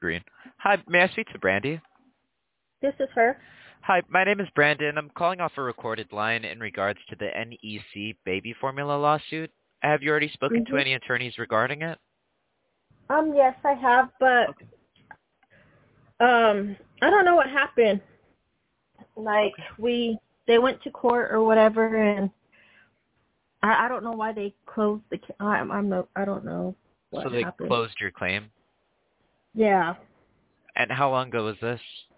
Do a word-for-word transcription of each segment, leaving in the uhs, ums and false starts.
Green. Hi, may I speak to Brandy? This is her. Hi, my name is Brandon. I'm calling off a recorded line in regards to the N E C baby formula lawsuit. Have you already spoken to hmm any attorneys regarding it? Um, yes, I have, but Okay. um, I don't know what happened. Like Okay. we, they went to court or whatever, and I, I don't know why they closed the. ca- I'm, I'm no, I don't know So what they happened. closed your claim. Yeah. And how long ago was this?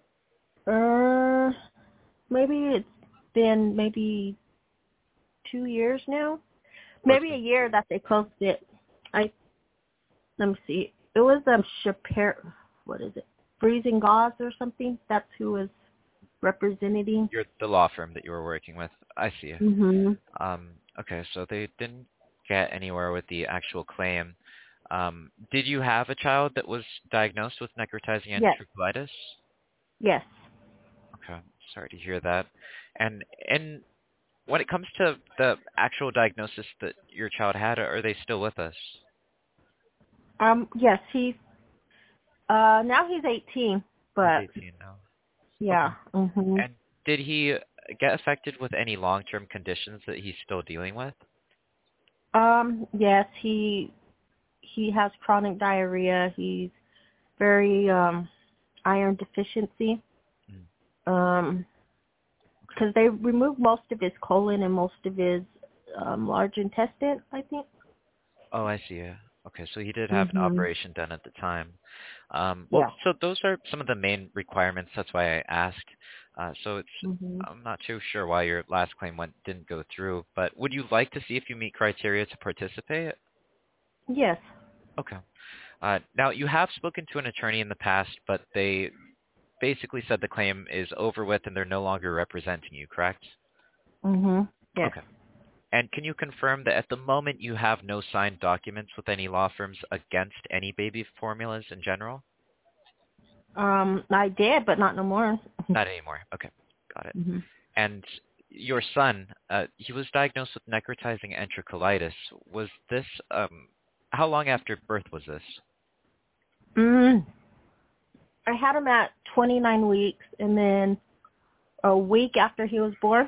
Uh, maybe it's been maybe two years now. Oh, it's Maybe a been year that they closed it. I let me see. It was um Chaper. What is it? Freezing Gauze or something. That's who was representing. you're the law firm that you were working with. I see. Mhm. Um, okay, so they didn't get anywhere with the actual claim. Um, did you have a child that was diagnosed with necrotizing Yes. enterocolitis? Yes. Okay, sorry to hear that. And and when it comes to the actual diagnosis that your child had, are they still with us? Um. Yes. He's uh now he's eighteen, He's but eighteen now. Okay. yeah. Mhm. And did he get affected with any long-term conditions that he's still dealing with? Um. Yes. He he has chronic diarrhea. He's very um iron deficiency. Mm, Um. okay. Because they removed most of his colon and most of his um large intestine, I think. Oh, I see. Okay, so he did have an Mhm. operation done at the time. Um, well, Yeah. so those are some of the main requirements. That's why I asked. Uh, so it's Mhm. I'm not too sure why your last claim went didn't go through, but would you like to see if you meet criteria to participate? Yes. Okay. Uh, now you have spoken to an attorney in the past, but they basically said the claim is over with and they're no longer representing you, correct? Mhm. Yes. Okay. And can you confirm that at the moment you have no signed documents with any law firms against any baby formulas in general? Um. I did, but not no more. Not anymore. Okay, got it. mhm. And your son, uh, he was diagnosed with necrotizing enterocolitis. Was this, um, how long after birth was this? Mm. I had him at twenty-nine weeks, and then a week after he was born.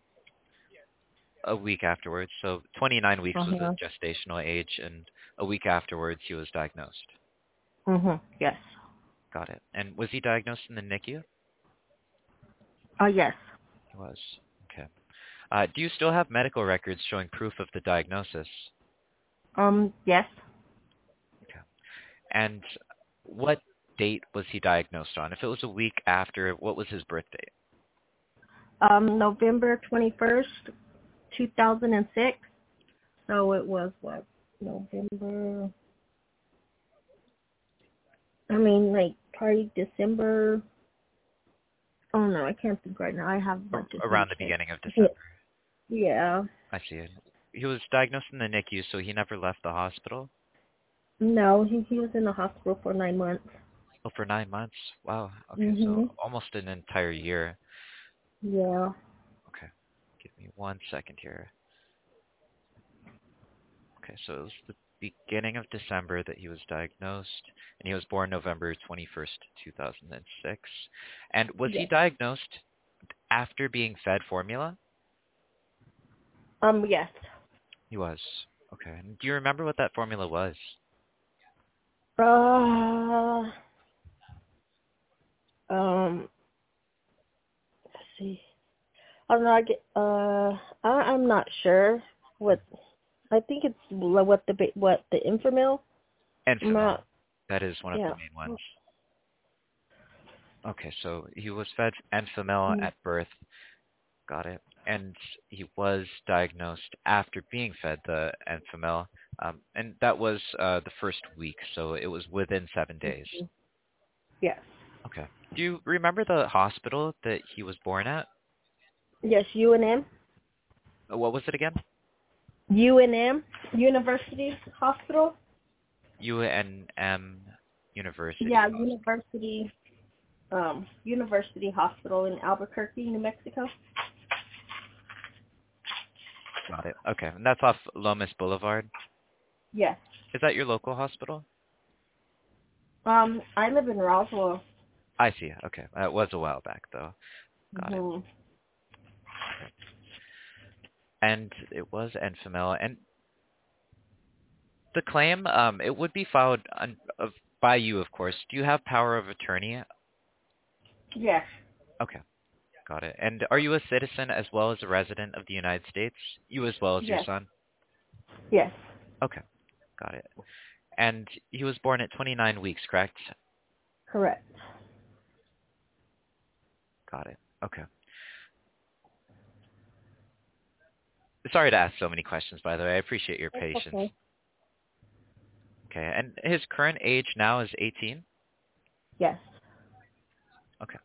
A week afterwards. So twenty-nine weeks was the Uh-huh. gestational age, and a week afterwards he was diagnosed. Mhm. Yes. Got it. And was he diagnosed in the N I C U? Oh yes. He was. Okay. Uh, do you still have medical records showing proof of the diagnosis? Um. Yes. Okay. And what date was he diagnosed on? If it was a week after, what was his birth date? Um. November twenty-first, two thousand and six. So it was what? November. I mean, like probably December. Oh no, I can't think right now. I have a bunch of Around things. the beginning of Yeah. December. Yeah. I see it. He was diagnosed in the N I C U, so he never left the hospital? No, he he was in the hospital for nine months. Oh, for nine months. Wow. Okay, so Mhm. almost an entire year. Yeah. Okay. Give me one second here. Okay, so it was the beginning of December that he was diagnosed, and he was born November twenty-first, two thousand six. And was he Yes. diagnosed after being fed formula? Um. Yes. He was. Okay. And do you remember what that formula was? Uh. Um. Let's see. I don't know. I get. Uh. I, I'm not sure what. I think it's what the ba- what the Inframil. I'm Enfamil. not. That is one of the Yeah. main ones. Okay, so he was fed Enfamil Mm. at birth. Got it. And he was diagnosed after being fed the Enfamil. Um, and that was uh, the first week, so it was within seven days. Yes. Okay. Do you remember the hospital that he was born at? Yes. U N M. Uh, What was it again? U N M University Hospital. U N M University Yeah. Hospital. University. Um. University Hospital in Albuquerque, New Mexico. Got it. Okay. And that's off Lomas Boulevard. Yes. Is that your local hospital? Um, I live in Roswell. I see. Okay. That was a while back, though. Got it. Mhm. And it was Enfamil. And the claim, um, it would be filed on, of, by you, of course. Do you have power of attorney? Yes. Okay. Got it. And are you a citizen as well as a resident of the United States? You as well as your Yes. son? Yes. Okay. Got it. And he was born at twenty-nine weeks, correct? Correct. Got it. Okay. Sorry to ask so many questions, by the way. I appreciate your It's patience. okay. Okay. And his current age now is eighteen? Yes. Okay.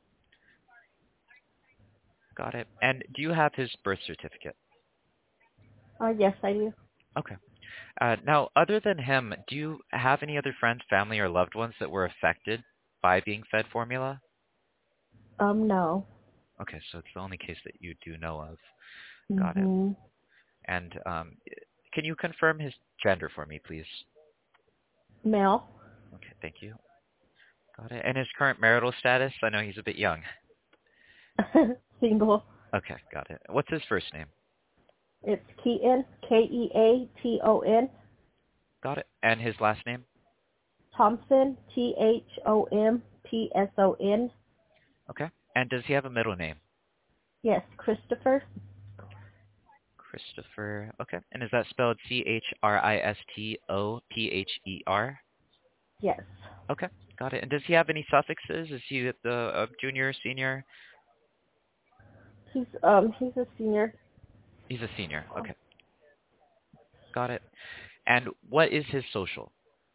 Got it. And do you have his birth certificate? Uh, yes, I do. Okay. Uh, now, other than him, do you have any other friends, family, or loved ones that were affected by being fed formula? Um, no. Okay, so it's the only case that you do know of. Got it. Mhm. And um, can you confirm his gender for me, please? Male. Okay, thank you. Got it. And his current marital status? I know he's a bit young. Single. Okay, got it. What's his first name? It's Keaton. K E A T O N. Got it. And his last name? Thompson. T H O M P S O N. Okay. And does he have a middle name? Yes, Christopher. Christopher. Okay. And is that spelled C H R I S T O P H E R? Yes. Okay. Got it. And does he have any suffixes? Is he at the uh, junior, senior? He's um he's a senior. He's a senior. Okay. Got it. And what is his social?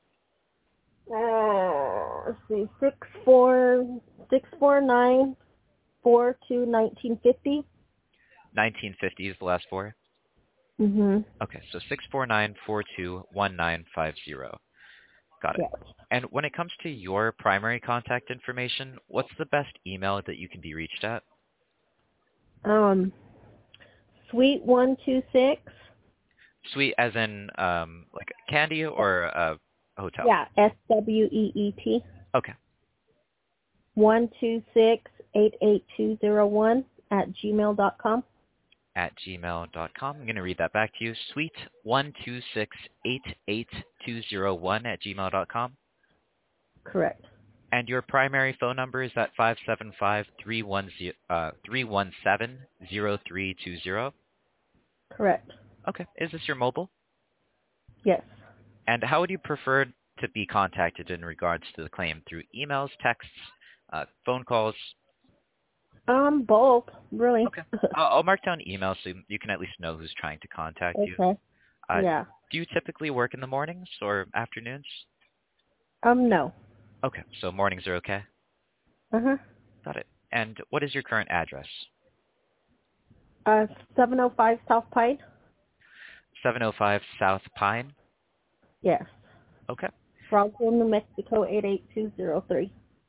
Uh, let's see, six four six four nine four two nineteen fifty. nineteen fifty is the last four? Mhm. Okay, so six four nine four two one nine five zero. Got it. Yes. And when it comes to your primary contact information, what's the best email that you can be reached at? Um, Suite one two six. Suite as in um, like candy or a hotel? Yeah, S W E E T. Okay. One two six eight eight two zero one at gmail dot com. At gmail dot com. I'm going to read that back to you. Suite one two six eight eight two zero one at gmail dot com. Correct. And your primary phone number is that five seven five, three one seven, zero three two zero? Correct. Okay. Is this your mobile? Yes. And how would you prefer to be contacted in regards to the claim? Through emails, texts, uh, phone calls? Um, both, really. Okay. I'll, I'll mark down email so you can at least know who's trying to contact you. Okay. Uh, Yeah. do you typically work in the mornings or afternoons? Um, no. Okay, so mornings are okay? Uh-huh. Got it. And what is your current address? Uh, seven oh five South Pine? seven oh five South Pine? Yes. Okay. Roswell, New Mexico, eight eight two zero three.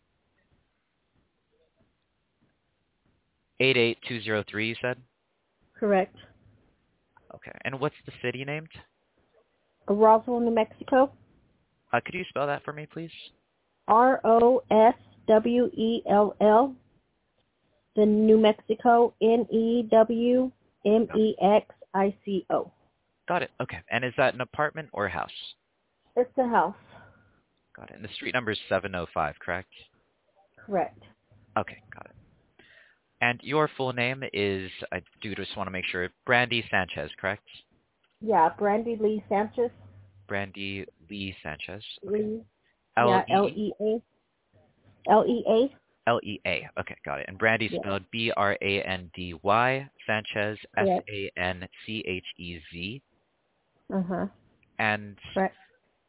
eight eight two zero three, you said? Correct. Okay. And what's the city named? Roswell, New Mexico. Uh, could you spell that for me, please? R O S W E L L. Then New Mexico, N E W M E X I C O. Got it. Okay. And is that an apartment or a house? It's a house. Got it. And the street number is seven oh five, correct? Correct. Okay. Got it. And your full name is, I do just want to make sure, Brandy Sanchez, correct? Yeah, Brandy Lee Sanchez. Brandy Lee Sanchez. Lee. L Yeah, L E E A. L E A. L E A. Okay, got it. And Brandy Yeah. spelled B R A N D Y, Sanchez, S Correct. A N C H E Z. Uh-huh. And Correct.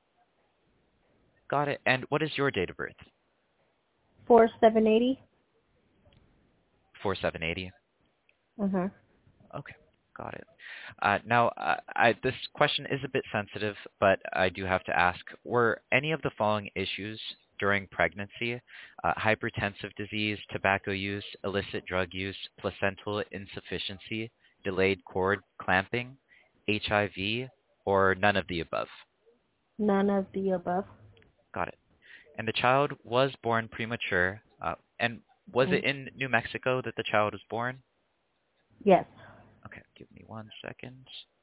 got it. And what is your date of birth? Four seven eighty. four seven eighty. Uh-huh. Okay, got it. Uh, now, uh, I, this question is a bit sensitive, but I do have to ask, were any of the following issues during pregnancy, uh, hypertensive disease, tobacco use, illicit drug use, placental insufficiency, delayed cord clamping, H I V, or none of the above? None of the above. Got it. And the child was born premature. Uh, and was Mm. it in New Mexico that the child was born? Yes. Okay, give me one second.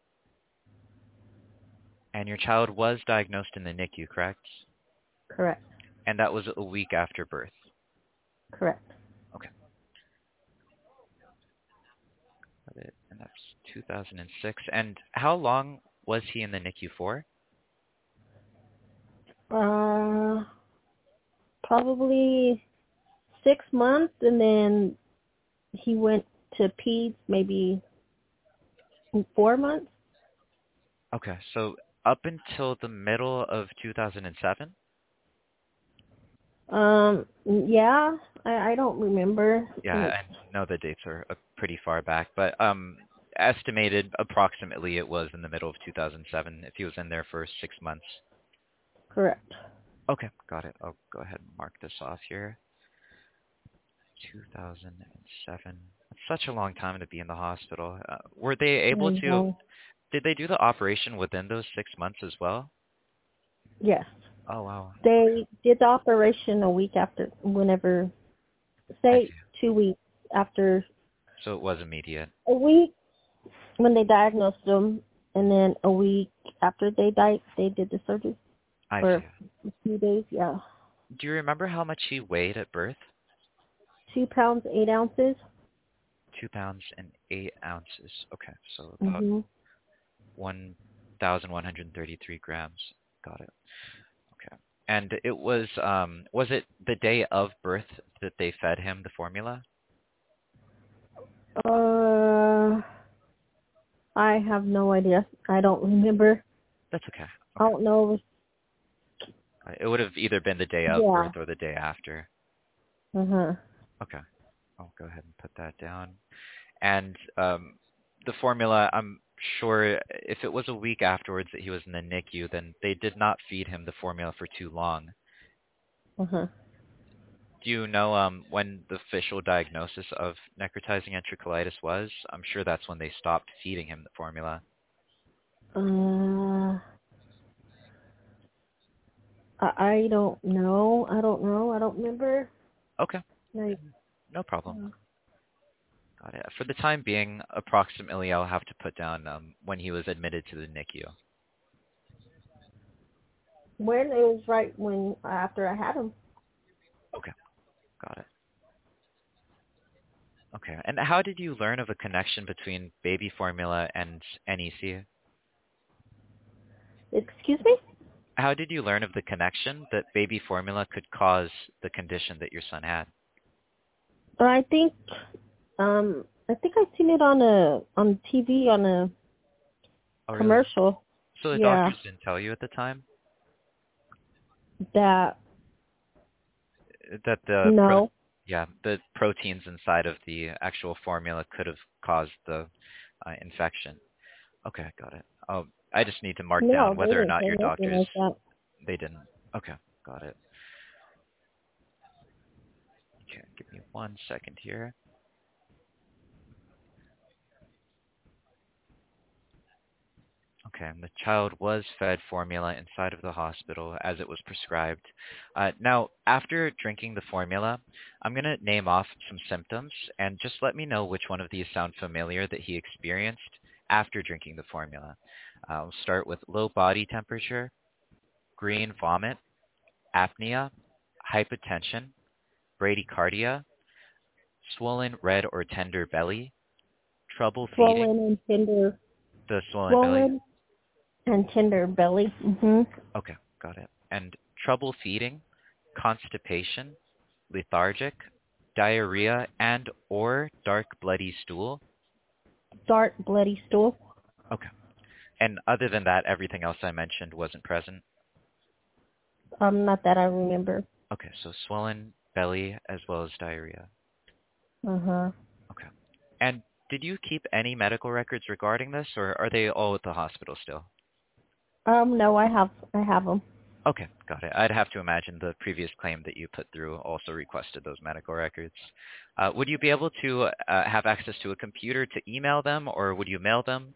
And your child was diagnosed in the N I C U, correct? Correct. And that was a week after birth. Correct. Okay. Got it. And that's two thousand six. And how long was he in the N I C U for? Uh, probably six months, and then he went to peds maybe four months. Okay, so up until the middle of two thousand seven? Um, yeah, I, I don't remember. Yeah, Like, I know the dates are uh, pretty far back, but um, estimated approximately it was in the middle of two thousand seven if he was in there for six months. correct. Okay, got it. I'll go ahead and mark this off here. two thousand seven. That's such a long time to be in the hospital. Uh, were they able I to, know. did they do the operation within those six months as well? Yes. Oh, wow. They did the operation a week after, whenever, I say see. two weeks after, So it was immediate. a week when they diagnosed them, and then a week after they died, they did the surgery I for see. a few days. Yeah, Do you remember how much he weighed at birth? two pounds eight ounces. Two pounds and eight ounces. Okay, so about Mhm. one thousand one hundred thirty-three grams. Got it. Okay. And it was, um, was it the day of birth that they fed him the formula? Uh, I have no idea. I don't remember. That's okay. I Okay. don't know. Uh, It would have either been the day of Yeah. birth or the day after. Uh huh. Okay. I'll go ahead and put that down. And um, the formula, I'm sure if it was a week afterwards that he was in the N I C U, then they did not feed him the formula for too long. Uh huh. Do you know um, when the official diagnosis of necrotizing enterocolitis was? I'm sure that's when they stopped feeding him the formula. Uh, I, I don't know. I don't know. I don't remember. Okay, Like, no problem. uh, Got it. For the time being, approximately, I'll have to put down um, when he was admitted to the N I C U. when it was right when after I had him. Okay, got it. Okay, and how did you learn of a connection between baby formula and N E C? Excuse me. How did you learn of the connection that baby formula could cause the condition that your son had? I think um I think I seen it on a on T V on a Oh, really? commercial. So the Yeah, doctors didn't tell you at the time that that the pro- no. yeah, the proteins inside of the actual formula could have caused the uh, infection. Okay, got it. Oh, I just need to mark No, down they whether or didn't not say your nothing doctors like that. they didn't. Okay, got it. Okay, give me one second here. Okay, and the child was fed formula inside of the hospital as it was prescribed. Uh, now, after drinking the formula, I'm going to name off some symptoms and just let me know which one of these sound familiar that he experienced after drinking the formula. I'll start with low body temperature, green vomit, apnea, hypotension, bradycardia, swollen red or tender belly, trouble feeding, Swollen and tender, the swollen belly. swollen and tender belly. Mhm. Okay, got it. And trouble feeding, constipation, lethargic, diarrhea, and or dark bloody stool. Dark bloody stool. Okay. And other than that, everything else I mentioned wasn't present. Um, not that I remember. Okay, so swollen belly as well as diarrhea. Uh huh. Okay. And did you keep any medical records regarding this, or are they all at the hospital still? Um, no, I have I have them. Okay, got it. I'd have to imagine the previous claim that you put through also requested those medical records. Uh, would you be able to uh, have access to a computer to email them, or would you mail them?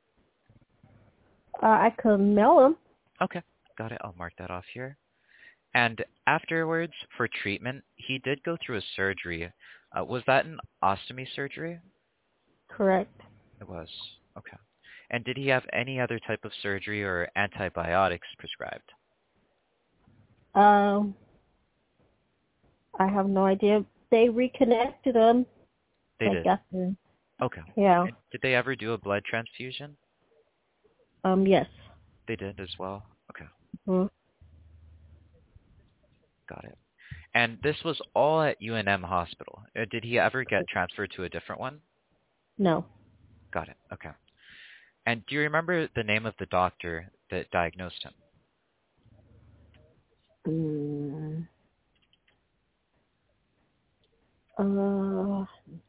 Uh, I could mail them. Okay, got it. I'll mark that off here. And afterwards, for treatment, he did go through a surgery. Uh, was that an ostomy surgery? Correct. It was. Okay. And did he have any other type of surgery or antibiotics prescribed? Um, I have no idea. They reconnected them. They like did. After. Okay. Yeah. And did they ever do a blood transfusion? Um. Yes. They did as well. Okay. Mm-hmm. Got it. And this was all at U N M Hospital. Uh, did he ever get transferred to a different one? No. Got it. Okay. And do you remember the name of the doctor that diagnosed him? Mm. Uh.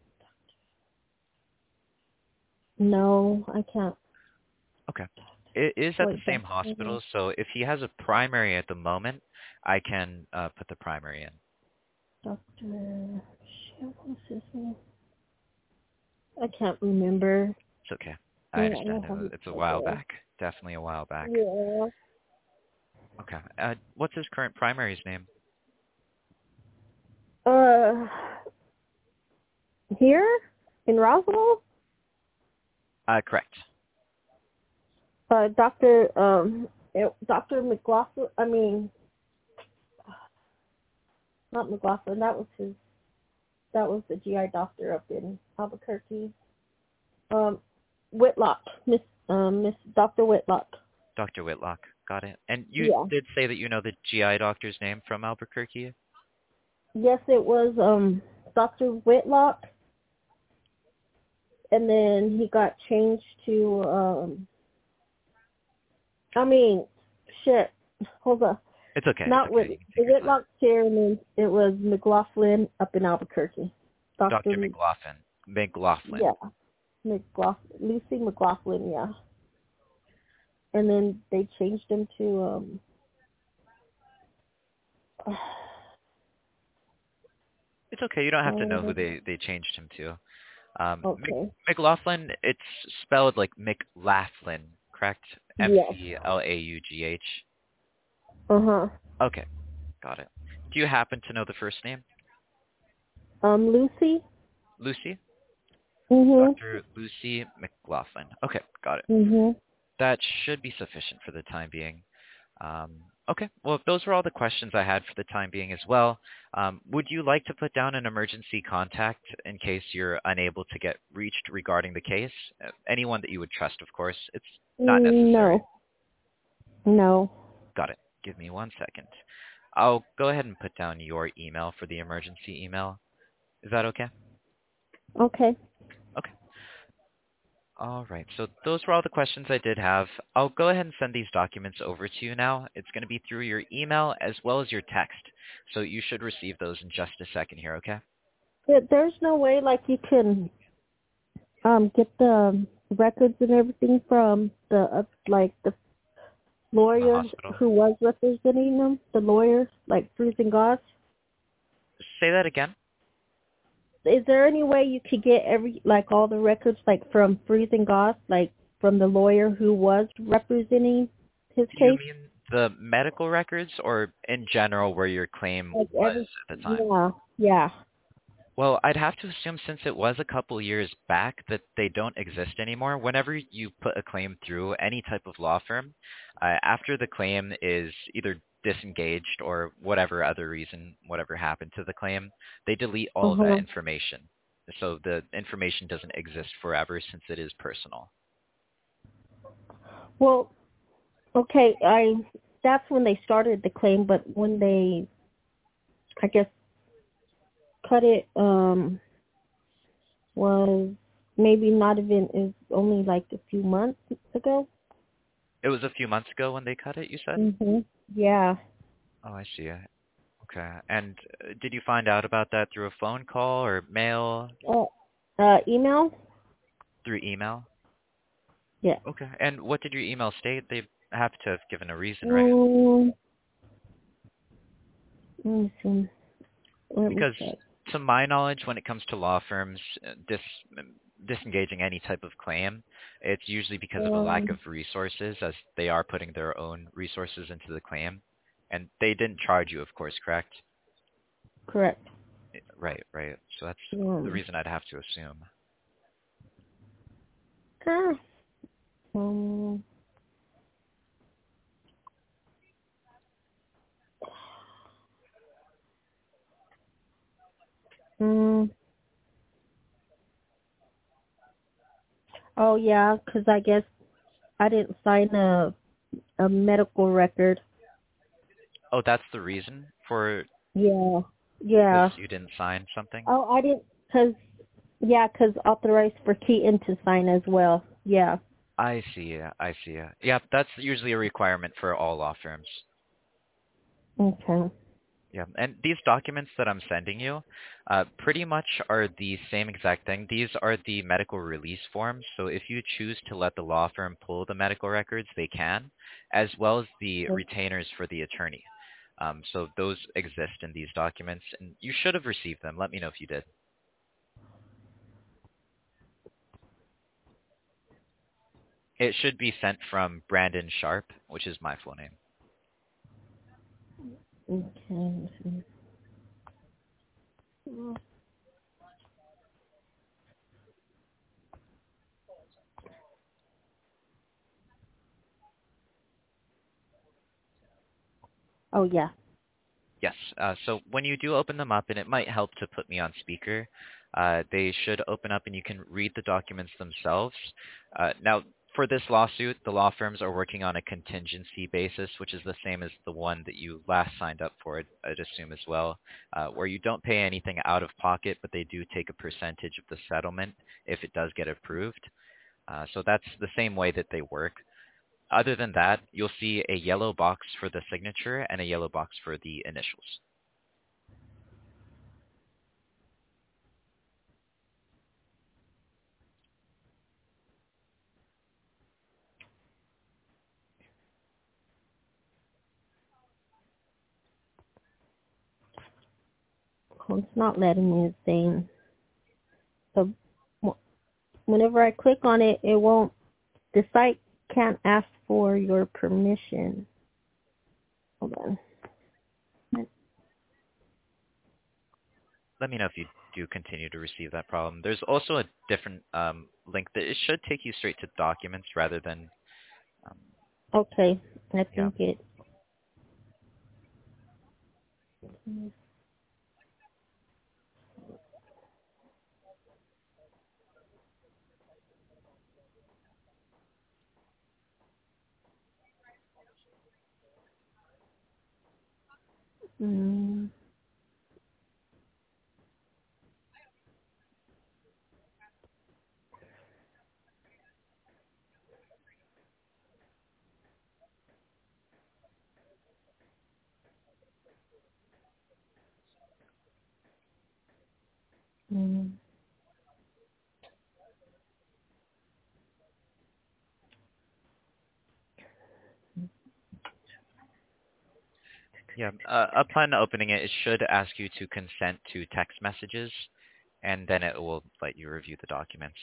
No, I can't. Okay. It is at the Wait, same doctor. hospital, so if he has a primary at the moment, I can uh, put the primary in. Doctor. Shit, what's his name? I can't remember. It's okay. I Yeah, I understand. don't have it It's a while there. back. Definitely a while back. Yeah. Okay. Uh, what's his current primary's name? Uh. Here in Roswell. Uh, correct. Uh, Doctor Um, it, Doctor McLaughlin. I mean, not McLaughlin. That was his. That was the G I doctor up in Albuquerque. Um, Whitlock, Miss um Miss Doctor Whitlock. Doctor Whitlock. Got it. And you Yeah. did say that you know the G I doctor's name from Albuquerque? Yes, it was um Doctor Whitlock, and then he got changed to um. I mean, shit. Hold on. It's okay. Not It's okay. Whit You can the take your time. Whitlock chair, and then it was McLaughlin up in Albuquerque. Doctor Doctor McLaughlin. McLaughlin. Yeah, McLaughlin, Lucy McLaughlin, yeah. And then they changed him to um. It's okay. You don't have to know who um they, they changed him to. Um, Mc, okay. McLaughlin, it's spelled like McLaughlin, correct? Yes. M C L A U G H. Uh huh. Okay, got it. Do you happen to know the first name? Um, Lucy. Lucy? Mhm. Doctor Lucy McLaughlin. Okay, got it. Mhm. That should be sufficient for the time being. Um, okay, well, those were all the questions I had for the time being as well. Um, would you like to put down an emergency contact in case you're unable to get reached regarding the case? Uh, anyone that you would trust, of course. It's not necessary. No. No. Got it. Give me one second. I'll go ahead and put down your email for the emergency email. Is that okay? Okay. Okay. All right. So those were all the questions I did have. I'll go ahead and send these documents over to you now. It's going to be through your email as well as your text. So you should receive those in just a second here, okay? There- There's no way like you can um get the records and everything from the uh, like the From the lawyer hospital. who was representing them, the lawyer, like Freezing Goss. Say that again. Is there any way you could get every like all the records like from Freezing Goss, like from the lawyer who was representing his Do you case? mean the medical records or in general where your claim Like was every at the time? yeah, yeah. Well, I'd have to assume since it was a couple years back that they don't exist anymore. Whenever you put a claim through any type of law firm, uh, after the claim is either disengaged or whatever other reason, whatever happened to the claim, they delete all Uh of that huh. information. So the information doesn't exist forever since it is personal. Well, okay, I that's when they started the claim, but when they I guess cut it um was maybe not even is only like a few months ago. It was a few months ago when they cut it, you said? Mhm. Yeah. Oh, I see. Okay. And uh, did you find out about that through a phone call or mail, Uh, uh email? through email? Yeah. Okay. And what did your email state? They have to have given a reason, right? Um, let me see. Let me Because check. to my knowledge, when it comes to law firms uh, dis, disengaging any type of claim, it's usually because of a lack of Um, resources as they are putting their own resources into the claim. And they didn't charge you, of course, correct? Correct. Right, right. So that's the Um, reason I'd have to assume. ah, um, mm, oh yeah, 'cause I guess I didn't sign a a medical record. Oh, that's the reason for Yeah, because yeah. you didn't sign something? Oh, I didn't, cause yeah, 'cause authorized for Keaton to sign as well. Yeah. I see. I see. Yeah, that's usually a requirement for all law firms. Okay. Yeah, and these documents that I'm sending you, uh, pretty much are the same exact thing. These are the medical release forms. So if you choose to let the law firm pull the medical records, they can, as well as the retainers for the attorney. Um, so those exist in these documents, and you should have received them. Let me know if you did. It should be sent from Brandon Sharp, which is my full name. Okay. Oh yeah. Yes. Uh, so when you do open them up, and it might help to put me on speaker, uh, they should open up and you can read the documents themselves. Uh, now, for this lawsuit, the law firms are working on a contingency basis, which is the same as the one that you last signed up for, I'd, I'd assume as well, uh, where you don't pay anything out of pocket, but they do take a percentage of the settlement if it does get approved. Uh, so that's the same way that they work. Other than that, you'll see a yellow box for the signature and a yellow box for the initials. Oh, it's not letting me saying. So whenever I click on it, it won't. The site can't ask for your permission. Hold on. Let me know if you do continue to receive that problem. There's also a different um, link that it should take you straight to documents rather than, um, Okay. I yeah. think it. Mm, mm. Yeah, uh, upon opening it, it should ask you to consent to text messages, and then it will let you review the documents.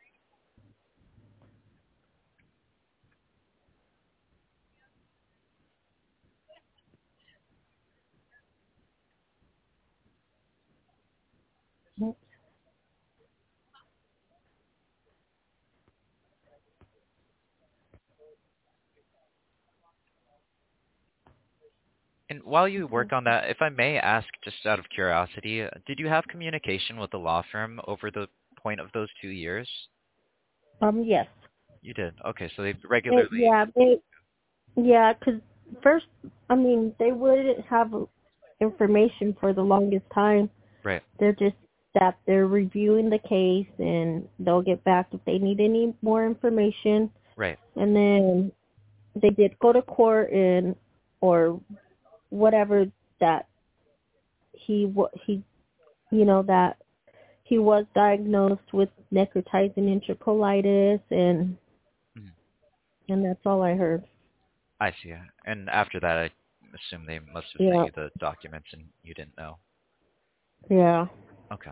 And while you work on that, if I may ask, just out of curiosity, uh, did you have communication with the law firm over the point of those two years? Um. Yes. You did. Okay, so they They, regularly. yeah. They. Yeah. Cause first, I mean, they wouldn't have information for the longest time. Right. They're just that they're reviewing the case and they'll get back if they need any more information. Right. And then they did go to court and or whatever that he wa- he you know that he was diagnosed with necrotizing enterocolitis and Mhm. and that's all I heard. I see. And after that, I assume they must have sent Yeah. you the documents and you didn't know. Yeah. Okay.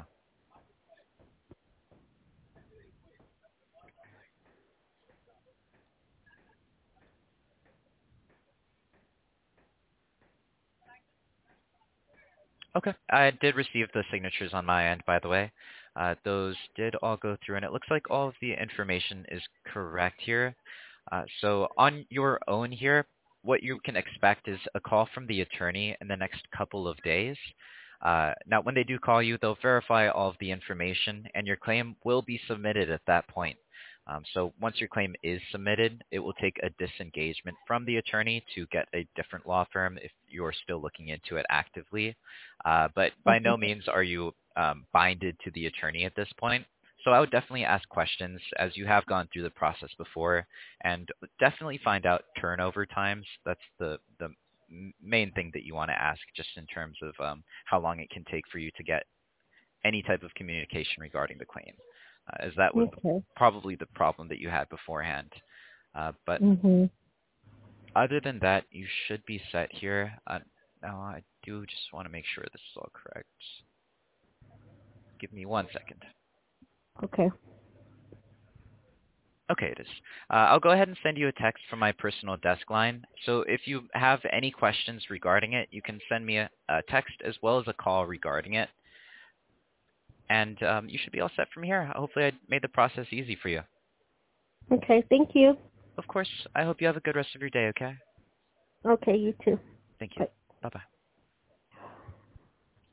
Okay. I did receive the signatures on my end, by the way. Uh, those did all go through, and it looks like all of the information is correct here. Uh, so on your own here, what you can expect is a call from the attorney in the next couple of days. Uh, now, when they do call you, they'll verify all of the information, and your claim will be submitted at that point. Um, so once your claim is submitted, it will take a disengagement from the attorney to get a different law firm if you're still looking into it actively. Uh, but by Okay. no means are you um, binded to the attorney at this point. So I would definitely ask questions as you have gone through the process before, and definitely find out turnover times. That's the, the m- main thing that you want to ask, just in terms of um, how long it can take for you to get any type of communication regarding the claim, uh, as that was Okay. probably the problem that you had beforehand. Uh, but Mhm. other than that, you should be set here. Uh, now, I do just want to make sure this is all correct. Give me one second. Okay. Okay, it is. Uh, I'll go ahead and send you a text from my personal desk line. So if you have any questions regarding it, you can send me a, a text as well as a call regarding it. And um, you should be all set from here. Hopefully I made the process easy for you. Okay. Thank you. Of course, I hope you have a good rest of your day, okay? Okay. You too. Thank you. Bye. Bye-bye.